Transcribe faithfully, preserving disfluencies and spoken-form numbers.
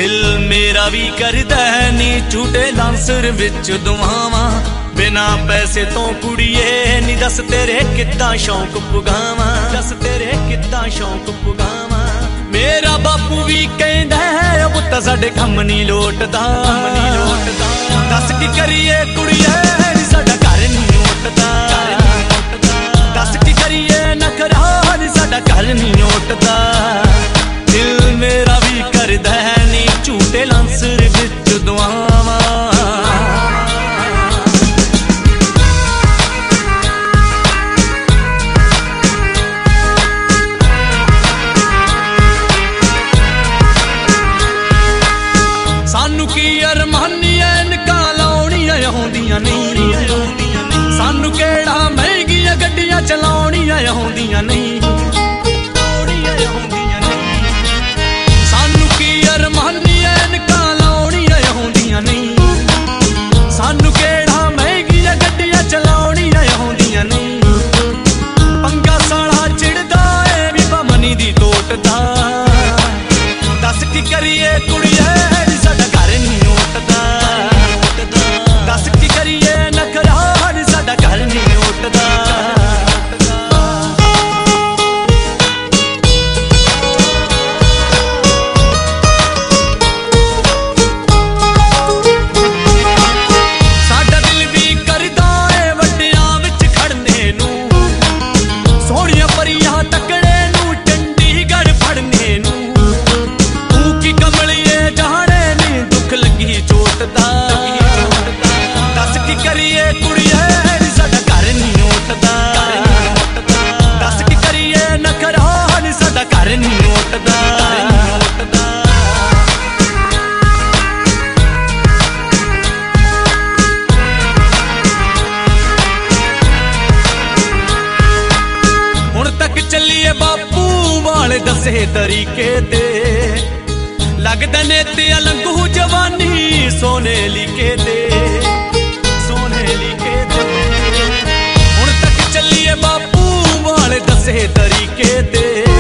दिल मेरा भी करदा है नी झूठे लांसर विच दुआवां बिना पैसे तो कुड़िए नी दस तेरे किद्दां शौक पुगावां दस तेरे किद्दां शौक पुगावां मेरा बापू भी कहंदा है अब तां साडे कम नहीं लोटदा दस की करिए कुड़िए नी साडा घर नहीं लोटदा दस की करिए नखरा नी साडा घर नहीं लोटदा दिल मेरा भी करदा है नी झूठे लांसर विच दुआवां सानू की अरमानियां इनकां लाउणियां आउंदियां नहीं सानू केड़ा महंगियां गड्डियां चलाउणियां आउंदियां नहीं सानू की अरमानियां इनकां लाउणियां आउंदियां नहीं सानू केड़ा महंगियां गड्डियां चलाउणियां आउंदियां नहीं पंगा साला चिड़दा ए भी बमनी दी तोटदा दस की करिए कुड़िए दस की करिए नखरा साडा घर नहीं लोटदा साडा दिल भी करदा ए वड्डियां विच खड़ने नूं सोहणियां परियां तकड़े नूं चंडीगढ़ फड़ने नूं तू की कमलिए जाने नी दुख लगी चोटदा करिए कुड़िए साडा घर नहीं लोटदा दस की करिए नखरा साडा घर नहीं लोटदा हुण तक चलिए बापू वाले दसे तरीके ते लगदे ने ते अलंगू जवानी सोने लिखे ते हुण तक चलिए बापू वाले दसे तरीके ते